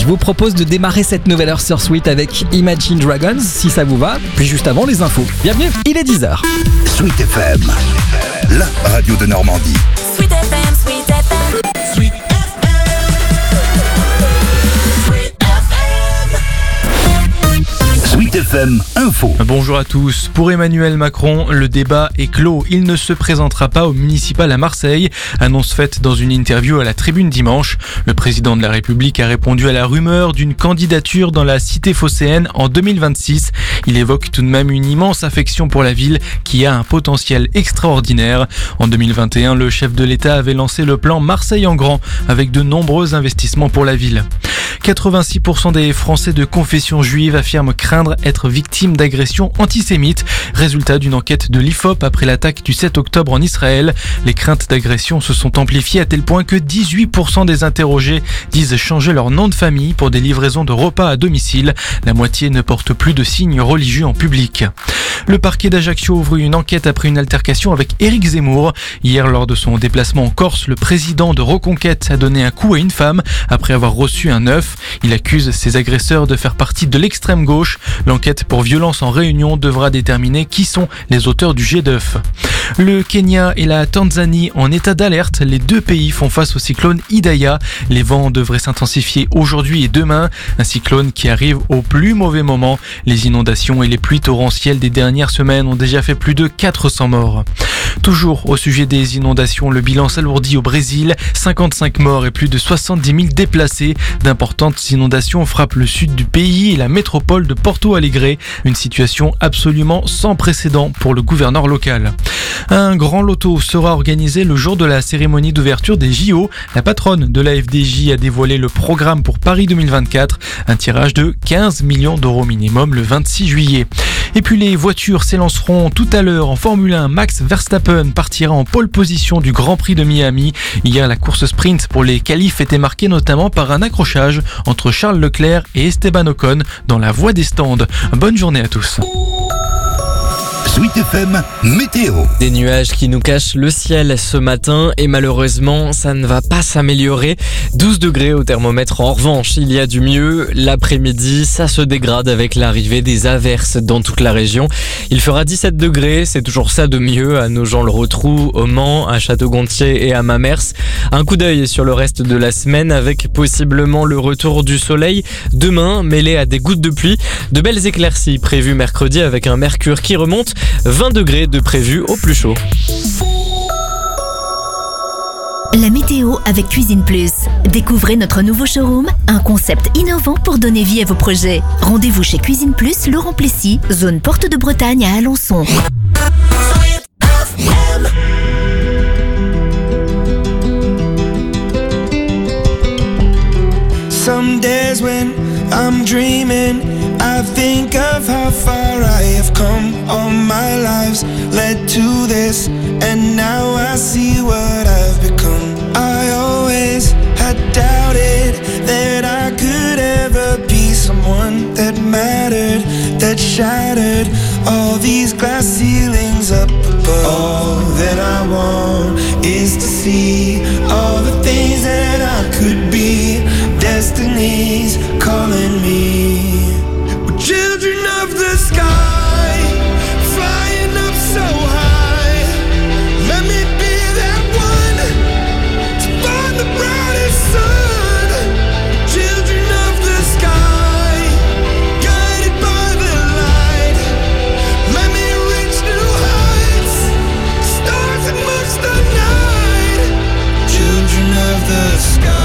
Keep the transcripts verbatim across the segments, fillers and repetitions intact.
vous propose de démarrer cette nouvelle heure sur Sweet avec Imagine Dragons, si ça vous va. Puis juste avant, les infos. Bienvenue, il est dix heures. Sweet F M, la radio de Normandie. Sweet F M, Sweet F M, Sweet F M, Sweet F M. Sweet F M Info. Bonjour à tous. Pour Emmanuel Macron, le débat est clos. Il ne se présentera pas au municipal à Marseille. Annonce faite dans une interview à la Tribune dimanche. Le président de la République a répondu à la rumeur d'une candidature dans la cité phocéenne en deux mille vingt-six. Il évoque tout de même une immense affection pour la ville qui a un potentiel extraordinaire. En deux mille vingt et un, le chef de l'État avait lancé le plan Marseille en grand avec de nombreux investissements pour la ville. quatre-vingt-six pour cent des Français de confession juive affirment craindre être victimes d'agressions antisémites. Résultat d'une enquête de l'I F O P après l'attaque du sept octobre en Israël. Les craintes d'agression se sont amplifiées à tel point que dix-huit pour cent des interrogés disent changer leur nom de famille pour des livraisons de repas à domicile. La moitié ne porte plus de signes religieux en public. Le parquet d'Ajaccio ouvre une enquête après une altercation avec Éric Zemmour. Hier, lors de son déplacement en Corse, le président de Reconquête a donné un coup à une femme après avoir reçu un œuf. Il accuse ses agresseurs de faire partie de l'extrême gauche. L'enquête pour violence en réunion devra déterminer qui sont les auteurs du jet d'œuf. Le Kenya et la Tanzanie en état d'alerte. Les deux pays font face au cyclone Idaya. Les vents devraient s'intensifier aujourd'hui et demain. Un cyclone qui arrive au plus mauvais moment. Les inondations et les pluies torrentielles des dernières semaines ont déjà fait plus de quatre cents morts. Toujours au sujet des inondations, le bilan s'alourdit au Brésil. cinquante-cinq morts et plus de soixante-dix mille déplacés. D'importantes inondations frappent le sud du pays et la métropole de Porto Alegre. Une situation absolument sans précédent pour le gouverneur local. Un grand loto sera organisé le jour de la cérémonie d'ouverture des J O. La patronne de la F D J a dévoilé le programme pour Paris deux mille vingt-quatre. Un tirage de quinze millions d'euros minimum le vingt-six juillet. Et puis les voitures s'élanceront tout à l'heure en Formule un. Max Verstappen partira en pole position du Grand Prix de Miami. Hier, la course sprint pour les qualifs était marquée notamment par un accrochage entre Charles Leclerc et Esteban Ocon dans la voie des stands. Bonne journée à tous. Sweet F M Météo. Des nuages qui nous cachent le ciel ce matin et malheureusement ça ne va pas s'améliorer. douze degrés au thermomètre. En revanche, il y a du mieux. L'après-midi, ça se dégrade avec l'arrivée des averses dans toute la région. Il fera dix-sept degrés, c'est toujours ça de mieux à Nogent-le-Rotrou, au Mans, à Château-Gontier et à Mamers. Un coup d'œil sur le reste de la semaine avec possiblement le retour du soleil demain mêlé à des gouttes de pluie. De belles éclaircies prévues mercredi avec un mercure qui remonte. vingt degrés de prévu au plus chaud. La météo avec Cuisine Plus. Découvrez notre nouveau showroom, un concept innovant pour donner vie à vos projets. Rendez-vous chez Cuisine Plus, Laurent Plessis, zone Porte de Bretagne à Alençon. Some days when I'm dreaming, I think of how far I have come. All my lives led to this, and now I see what I've become. I always had doubted that I could ever be someone that mattered, that shattered all these glass ceilings up above. All that I want is to see all the things that I could be. Destiny's calling me. We're children of the sky, flying up so high. Let me be that one to find the brightest sun. Children of the sky, guided by the light. Let me reach new heights, stars amongst the night. Children of the sky.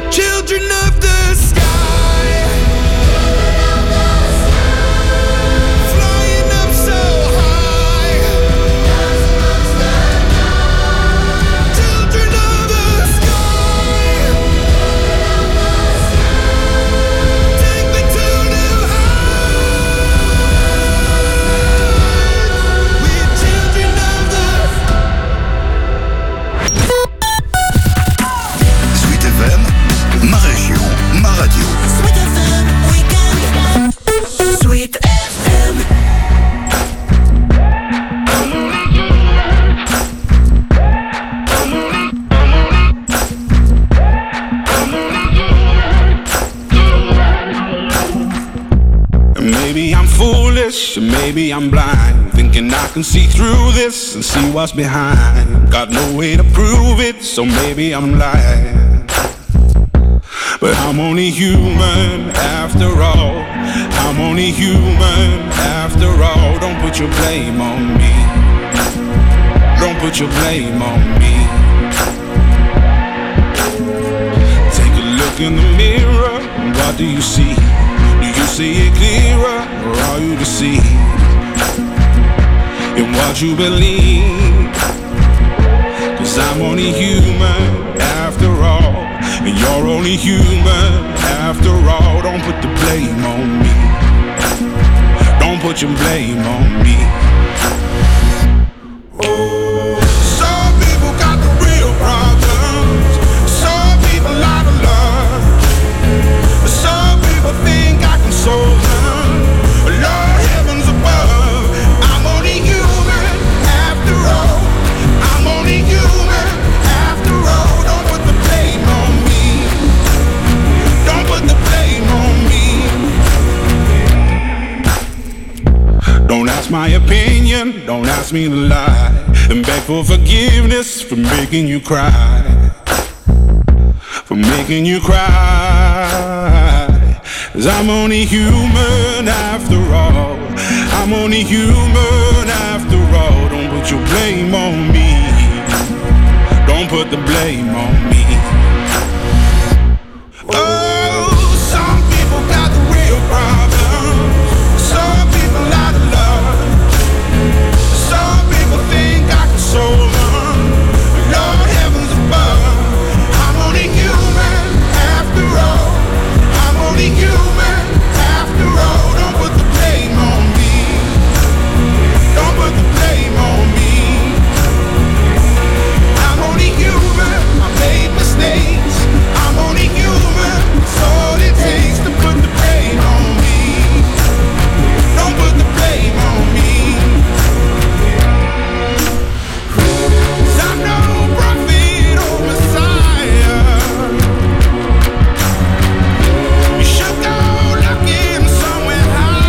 children of the sky. Flying up so high. Children of the sky. Take me to new heights. We're children of the Sweet F M, ma région, ma radio. Sweet F M Weekend. Sweet F M. Maybe I'm foolish, maybe I'm blind, thinking I can see through this and see what's behind. Got no way to prove it, so maybe I'm lying. But I'm only human after all. I'm only human after all. Don't put your blame on me. Don't put your blame on me. Take a look in the mirror, what do you see? Do you see it clearer, or are you deceived in what you believe? Cause I'm only human after all, and you're only human after all. Don't put the blame on me. Don't put your blame on me. Some people got the real problems. Some people out of love. Some people think I can solve them. Lord, heavens above, I'm only human after all. I'm only human after all. Don't put the blame on me. Don't put the blame on me. Don't ask my opinion, don't ask me to lie, and beg for forgiveness for making you cry. For making you cry. Cause I'm only human after all. I'm only human after all. Don't put your blame on me. Don't put the blame on me. Oh, some people got the real problems. Some people out of love. Some people think I can solve them. Lord, heavens above, I'm only human after all. I'm only human after all. Don't put the blame on me. Don't put the blame on me. I'm only human. I made mistakes. I'm only human. It's all it takes to put the blame on me. Don't put the blame on me. 'Cause I'm no prophet or Messiah. You should go looking somewhere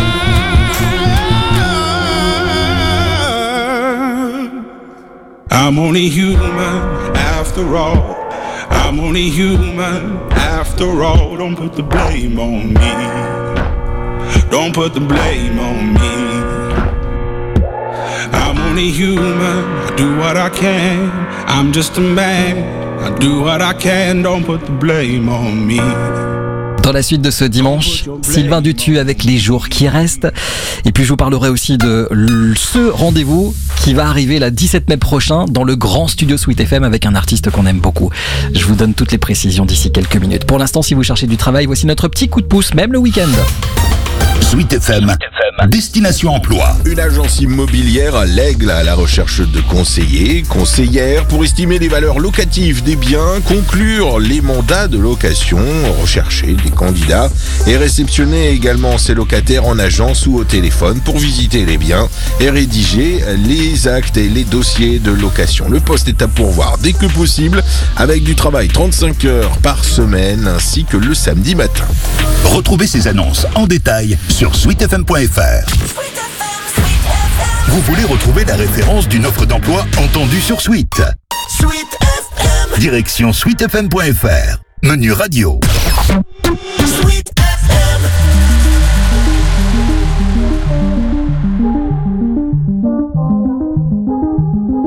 high. I'm only human after all. I'm only human after all. Don't put the blame on me. Don't put the blame on me. I'm only human. I do what I can. I'm just a man. I do what I can. Don't put the blame on me. Dans la suite de ce dimanche, Sylvain Dutu avec Les Jours qui restent. Et puis je vous parlerai aussi de ce rendez-vous qui va arriver le dix-sept mai prochain dans le grand studio Sweet F M avec un artiste qu'on aime beaucoup. Je vous donne toutes les précisions d'ici quelques minutes. Pour l'instant, si vous cherchez du travail, voici notre petit coup de pouce, même le week-end. Sweet F M, Destination Emploi. Une agence immobilière l'Aigle à la recherche de conseillers, conseillères pour estimer les valeurs locatives des biens, conclure les mandats de location, rechercher des candidats et réceptionner également ces locataires en agence ou au téléphone pour visiter les biens et rédiger les actes et les dossiers de location. Le poste est à pourvoir dès que possible avec du travail trente-cinq heures par semaine ainsi que le samedi matin. Retrouvez ces annonces en détail sur sweet f m point f r. Vous voulez retrouver la référence d'une offre d'emploi entendue sur Sweet. Sweet F M. Direction sweet f m point f r. Menu radio. Sweet F M.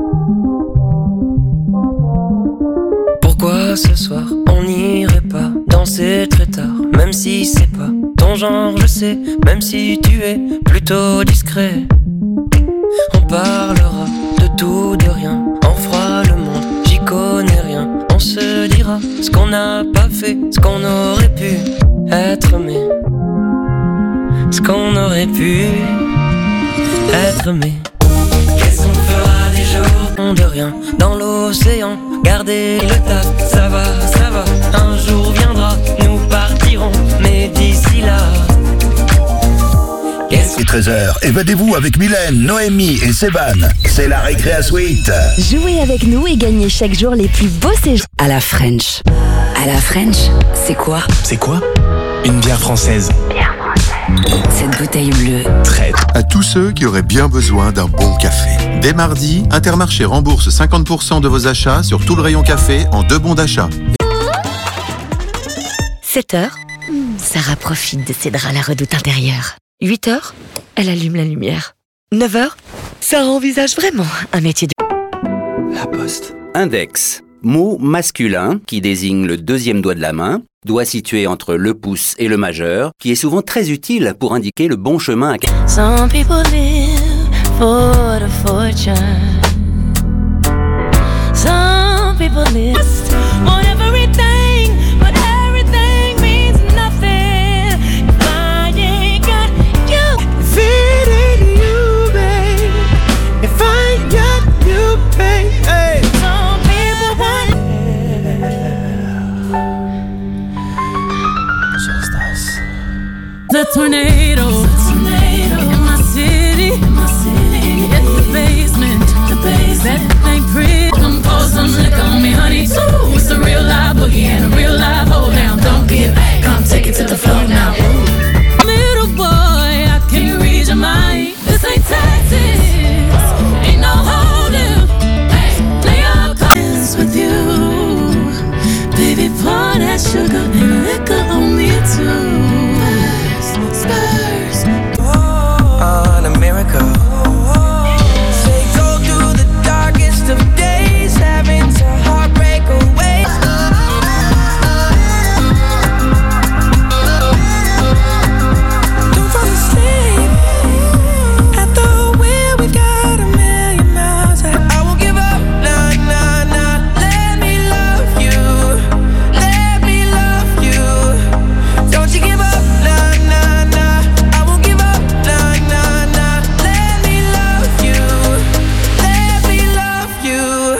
Pourquoi ce soir on n'irait pas commencer très tard, même si c'est pas ton genre, je sais, même si tu es plutôt discret. On parlera de tout, de rien, on fera le monde, j'y connais rien. On se dira ce qu'on n'a pas fait, ce qu'on aurait pu être, mais ce qu'on aurait pu être, mais qu'est-ce qu'on fera des jours de rien dans l'océan, garder le taf, ça va, ça va, un jour viendra, nous partirons, mais d'ici là. Et treize heures, évadez-vous avec Mylène, Noémie et Séban. C'est la récré à Sweet. Jouez avec nous et gagnez chaque jour les plus beaux séjours. À la French. À la French, c'est quoi? C'est quoi? Une bière française. Bière française. Cette bouteille bleue. Très. À tous ceux qui auraient bien besoin d'un bon café. Dès mardi, Intermarché rembourse cinquante pour cent de vos achats sur tout le rayon café en deux bons d'achat. sept heures, Sarah profite de ses draps à la redoute intérieure. huit heures, elle allume la lumière. neuf heures, Sarah envisage vraiment un métier de... La Poste. Index. Mot masculin qui désigne le deuxième doigt de la main, doigt situé entre le pouce et le majeur, qui est souvent très utile pour indiquer le bon chemin à... Some people live for the fortune. Some people live on everything, but everything means nothing if I ain't got you. If it ain't you, babe, if I ain't got you, babe, hey. Some people want just us. the tornado, the tornado in my city, in my city. It's the basement, the basement. That ain't pretty. Come pour some liquor on me, honey, too. It's a real live boogie and a real live hold down. Don't give, come take it to the floor now. Ooh. Little boy, I can't read your mind. This ain't Texas, ain't no holding. Lay your cards with you, baby. Pour that sugar and liquor on me too. Spurs, on a miracle. Say go through the darkest of days, having to heartbreak away. Don't fall asleep at the wheel. We got a million miles. I won't give up, nah, nah, nah. Let me love you, let me love you. Don't you give up, nah, nah, nah. I won't give up, nah, nah, nah. Let me love you, let me love you.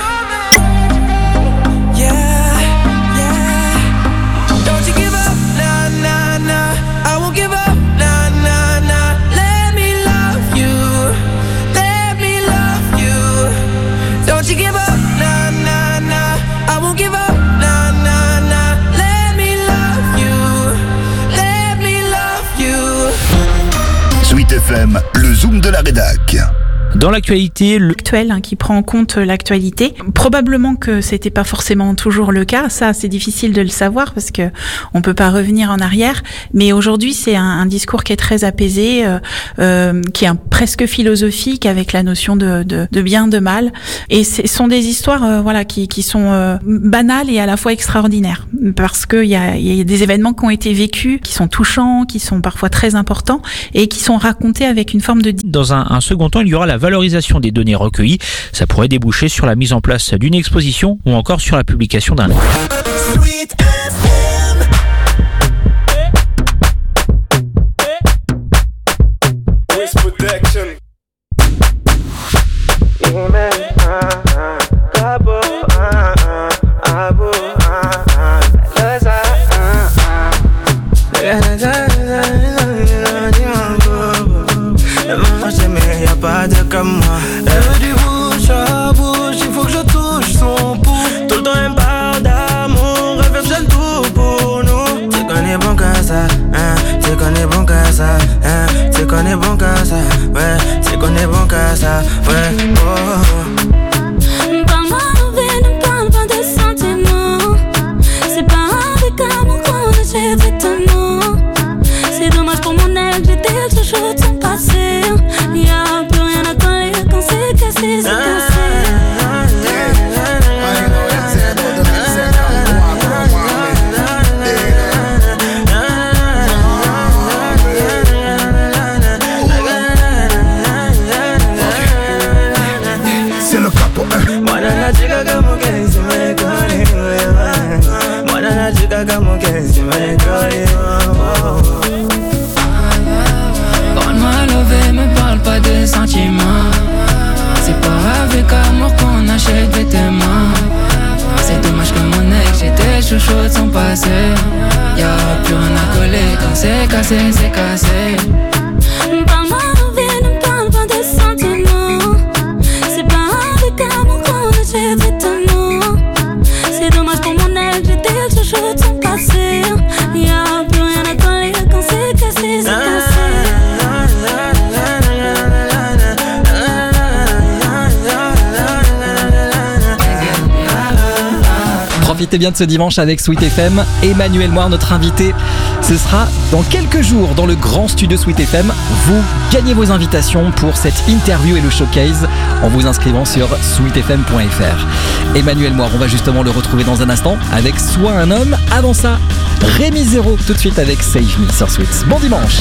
Yeah, yeah. Don't you give up, nah, nah, nah. I won't give up, nah, nah, nah. Let me love you, let me love you. Don't you give up, nah, nah, nah. I won't give up, nah, nah, nah. Let me love you, let me love you. Sweet F M, le zoom de la rédac. Dans l'actualité, le... actuel hein, qui prend en compte l'actualité. Probablement que c'était pas forcément toujours le cas. Ça, c'est difficile de le savoir parce que on peut pas revenir en arrière. Mais aujourd'hui, c'est un, un discours qui est très apaisé, euh, euh, qui est un, presque philosophique avec la notion de, de, de bien, de mal. Et ce sont des histoires, euh, voilà, qui, qui sont euh, banales et à la fois extraordinaires parce que il y a, y a des événements qui ont été vécus, qui sont touchants, qui sont parfois très importants et qui sont racontés avec une forme de. Dans un, un second temps, il y aura la valorisation des données recueillies. Ça pourrait déboucher sur la mise en place d'une exposition ou encore sur la publication d'un livre. Sweet F M. Wish protection. Yeah, man. Uh, uh, Gabo, uh, uh, Abo, uh, uh, Laza, uh, uh. Moi j'aimais, y'a pas de comme moi. Elle veut du bouche à bouche, il faut que je touche son pouls. Tout le temps elle me parle d'amour, elle veut que je donne tout pour nous. Tu connais bon que ça, hein, tu connais bon que ça, hein, tu connais bon que ça, ouais, tu connais bon que ça, ouais, oh. Parle-moi d'envie, ne parle pas de sentiments. C'est pas avec amour qu'on achète étonnant. C'est dommage pour mon ex, j'étais toujours de son passé. Y'a plus rien à coller quand c'est cassé, c'est cassé. como que si me trahis. Parle-moi levé, me parle pas de sentiments. C'est pas avec amour qu'on achète des témoins. C'est dommage que mon ex, j'étais chouchou de son passé. Y'a plus rien à coller, quand c'est cassé, c'est cassé. Parle-moi levé, ne parle pas de sentiments. C'est pas avec amour qu'on achète des témoins. C'est dommage pour mon ex, j'étais chouchou de son passé. Y'a plus rien à coller, quand c'est cassé, c'est cassé. Profitez bien de ce dimanche avec Sweet F M. Emmanuel Moir, notre invité, ce sera dans quelques jours dans le grand studio Sweet F M. Vous gagnez vos invitations pour cette interview et le showcase en vous inscrivant sur sweet f m point f r. Emmanuel Moir, on va justement le retrouver dans un instant avec Sois un homme. Avant ça, Rémi Zéro tout de suite avec Save Me sur Sweet. Bon dimanche.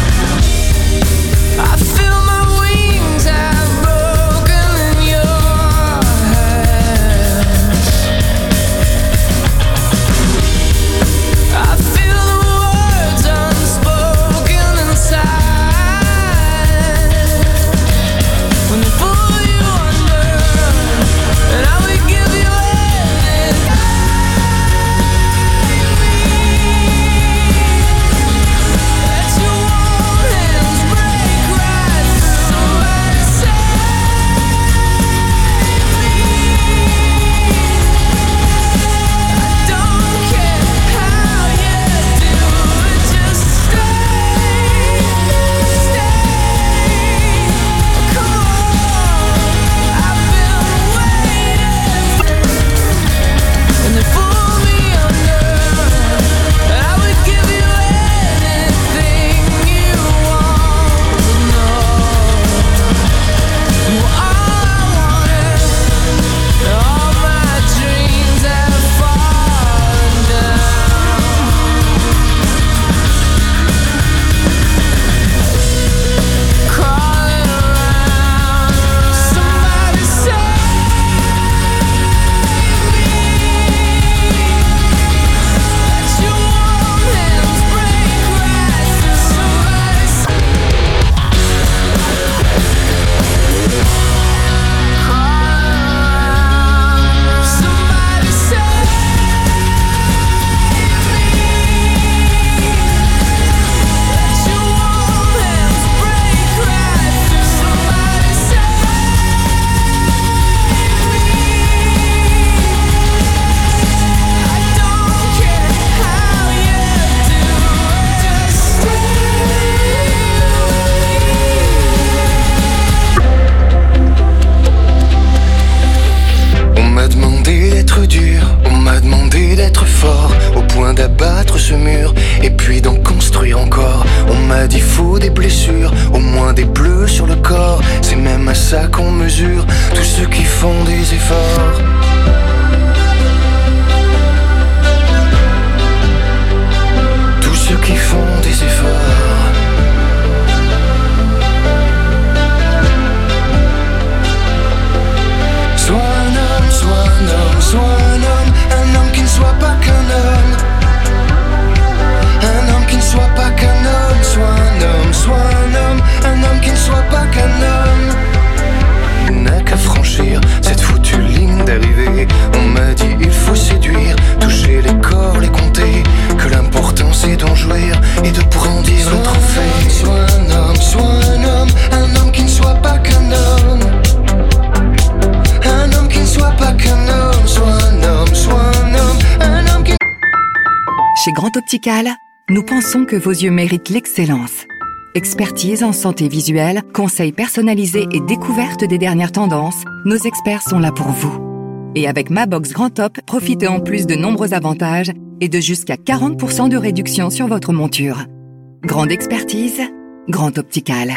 Chez Grand Optical, nous pensons que vos yeux méritent l'excellence. Expertise en santé visuelle, conseils personnalisés et découverte des dernières tendances, nos experts sont là pour vous. Et avec Ma Box Grand Top, profitez en plus de nombreux avantages et de jusqu'à quarante pour cent de réduction sur votre monture. Grande expertise, Grand Optical.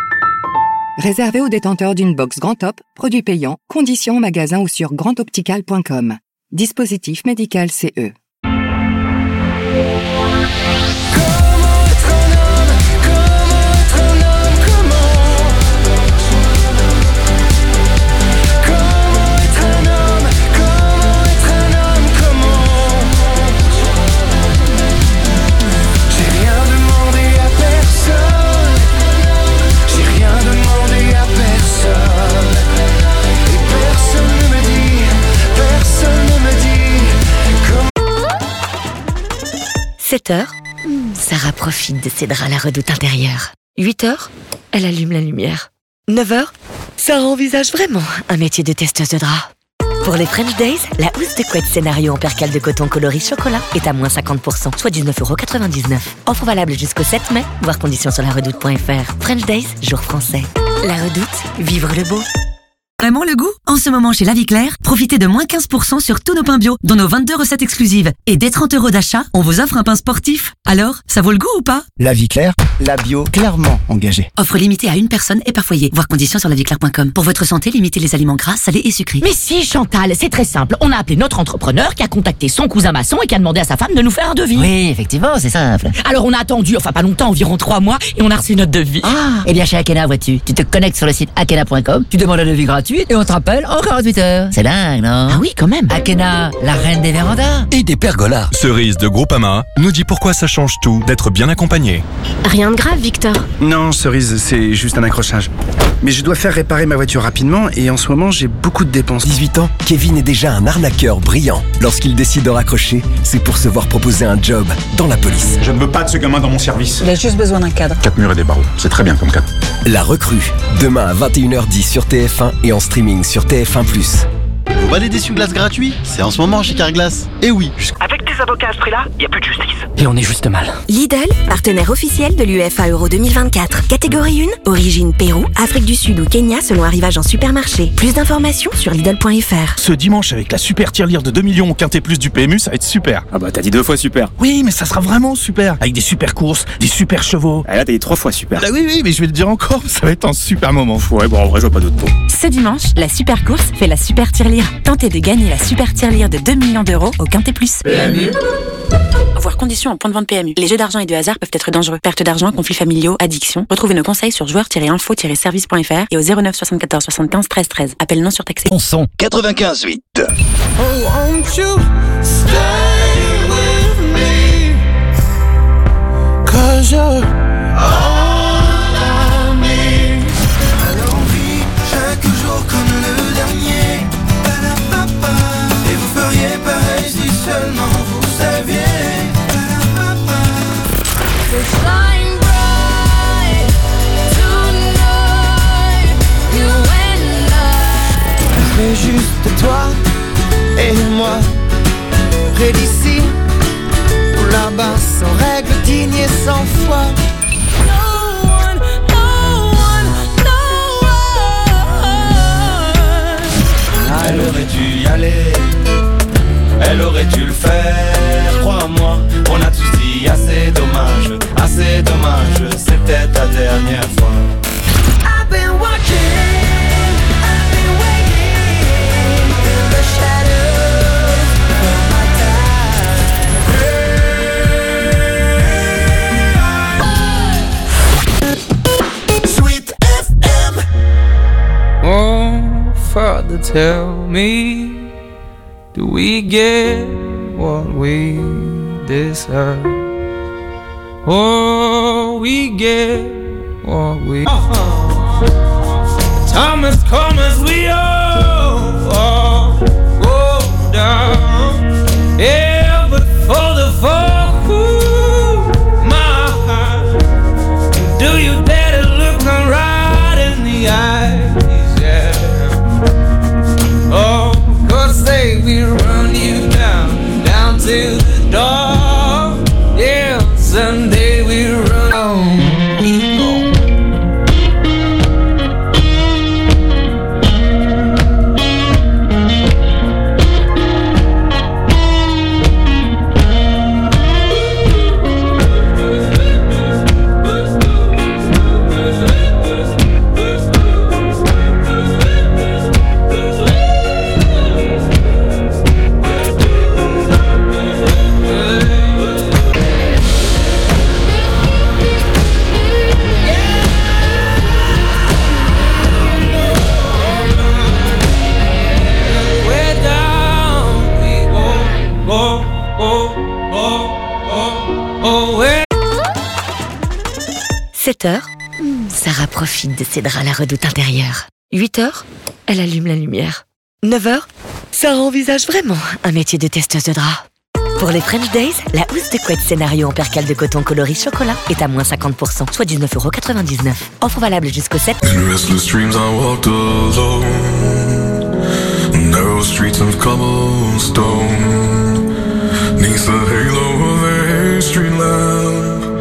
Réservé aux détenteurs d'une box Grand Top, produit payant, conditions en magasin ou sur grand optical point com. Dispositif médical C E. sept heures, Sarah profite de ses draps à la redoute intérieure. huit heures, elle allume la lumière. neuf heures, Sarah envisage vraiment un métier de testeuse de draps. Pour les French Days, la housse de couette scénario en percale de coton coloris chocolat est à moins cinquante pour cent, soit dix-neuf euros quatre-vingt-dix-neuf. Offre valable jusqu'au sept mai, voir conditions sur la redoute point f r. French Days, jour français. La redoute, vivre le beau. Vraiment le goût? En ce moment chez La Vie Claire, profitez de moins quinze pour cent sur tous nos pains bio, dont nos vingt-deux recettes exclusives. Et dès trente euros d'achat, on vous offre un pain sportif. Alors, ça vaut le goût ou pas? La Vie Claire, la bio clairement engagée. Offre limitée à une personne et par foyer. Voir conditions sur la vie claire point com. Pour votre santé, limitez les aliments gras, salés et sucrés. Mais si Chantal, c'est très simple. On a appelé notre entrepreneur qui a contacté son cousin maçon et qui a demandé à sa femme de nous faire un devis. Oui, effectivement, c'est simple. Alors on a attendu, enfin pas longtemps, environ trois mois, et on a reçu notre devis. Ah, eh bien chez Akena, vois-tu, tu te connectes sur le site akena point com, tu demandes un devis gratuit et on te rappelle en quarante-huit heures. C'est dingue, non? Ah oui, quand même. Akena, la reine des vérandas. Et des pergolas. Cerise de Groupama nous dit pourquoi ça change tout d'être bien accompagné. Rien de grave, Victor. Non, Cerise, c'est juste un accrochage. Mais je dois faire réparer ma voiture rapidement et en ce moment, j'ai beaucoup de dépenses. dix-huit ans, Kevin est déjà un arnaqueur brillant. Lorsqu'il décide de raccrocher, c'est pour se voir proposer un job dans la police. Je ne veux pas de ce gamin dans mon service. Il a juste besoin d'un cadre. Quatre murs et des barreaux, c'est très bien comme cadre. La recrue, demain à vingt et une heures dix sur T F un et en streaming sur T F un plus. Vous valez des essuie-glaces gratuits? C'est en ce moment chez Carglass. Et oui. Avec des avocats à ce prix-là, y a plus de justice. Et on est juste mal. Lidl, partenaire officiel de l'U E F A Euro deux mille vingt-quatre. Catégorie un, origine Pérou, Afrique du Sud ou Kenya selon arrivage en supermarché. Plus d'informations sur Lidl point f r. Ce dimanche, avec la super tirelire de deux millions au quintet plus du P M U, ça va être super. Ah bah t'as dit deux fois super. Oui, mais ça sera vraiment super. Avec des super courses, des super chevaux. Ah là t'as dit trois fois super. Ah oui, oui, mais je vais te dire encore, ça va être un super moment. Ouais, bon en vrai je vois pas d'autres mots. Ce dimanche, la super course fait la super tirelire. Tentez de gagner la super tirelire de deux millions d'euros au quintet plus. P M U. Voir conditions en point de vente P M U. Les jeux d'argent et de hasard peuvent être dangereux. Perte d'argent, conflits familiaux, addiction. Retrouvez nos conseils sur joueurs tiret info tiret service point f r et au zéro neuf soixante-quatorze soixante-quinze treize treize. Appel non surtaxé. On son quatre-vingt-quinze huit. Oh, won't you stay with me? Cause you're all I need. Alors vit chaque jour comme le dernier. Ba-da-ba-ba. Et vous feriez pareil si seulement vous saviez. Ba-da-ba-ba. So shine bright tonight, you and I. C'est juste toi et moi, près d'ici ou là-bas, sans règles, dignes et sans foi. No one, no one, no one. Elle aurait dû y aller, elle aurait dû le faire, crois-moi. On a tous dit assez dommage, assez dommage, c'était ta dernière fois. I've been watching, I've been waiting in the shadows of my time. Sweet F M. Oh, Father, tell me, do we get what we deserve? Oh, we get what we. Time has come as we all, all go down. Yeah, but for the fall, ooh, my heart, do you dare to look me right in the eyes? Yeah. Oh, cause they will run you down, down to the door. Yeah, someday we run on. sept heures, Sarah profite de ses draps à la redoute intérieure. huit heures, elle allume la lumière. neuf heures, Sarah envisage vraiment un métier de testeuse de draps. Pour les French Days, la housse de couette scénario en percale de coton coloris chocolat est à moins cinquante pour cent, soit dix-neuf euros quatre-vingt-dix-neuf. Offre valable jusqu'au sept. In restless dreams I walked alone, narrow streets of cobblestone, neath the halo of a street lamp.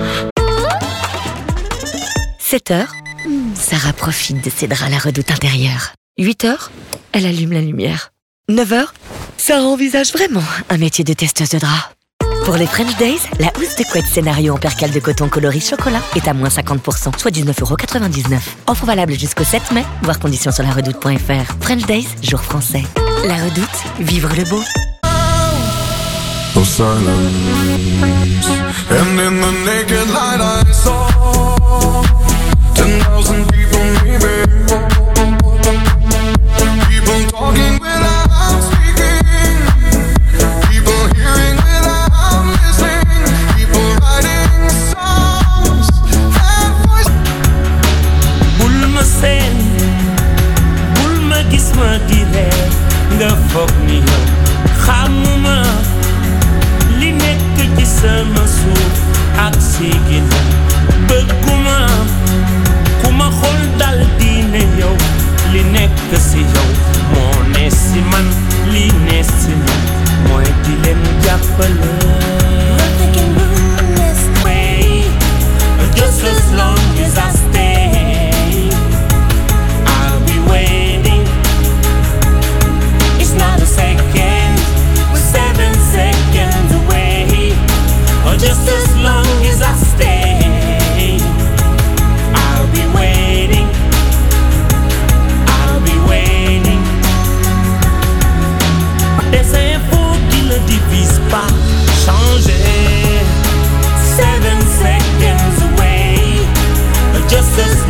sept heures, Sarah profite de ses draps à la redoute intérieure. huit heures, elle allume la lumière. neuf heures, Sarah envisage vraiment un métier de testeuse de draps. Pour les French Days, la housse de couette scénario en percale de coton coloris chocolat est à moins cinquante pour cent, soit dix-neuf euros quatre-vingt-dix-neuf. Offre valable jusqu'au sept mai, voir conditions sur la redoute point f r. French Days, jour français. La redoute, vivre le beau. Of silence, and in the naked light I saw ten thousand people, maybe. People talking without speaking, people hearing without listening, people writing songs and voices. Bul ma seen, bul ma gis ma di reer, nga foog ni yow xamuma li nekk ci sama suuf ak si ginnaaw. Bëgguma ku ma xool dal di ne yow li nekk si yow moo ne si man, li ne si man mooy di leen jàppale. Just as long as I stay, I'll be waiting. It's not a second, we're seven seconds away. Or just as long as I stay, I'll be waiting. I'll be waiting. Des infos qui ne divisent pas, changer. Seven seconds away, just as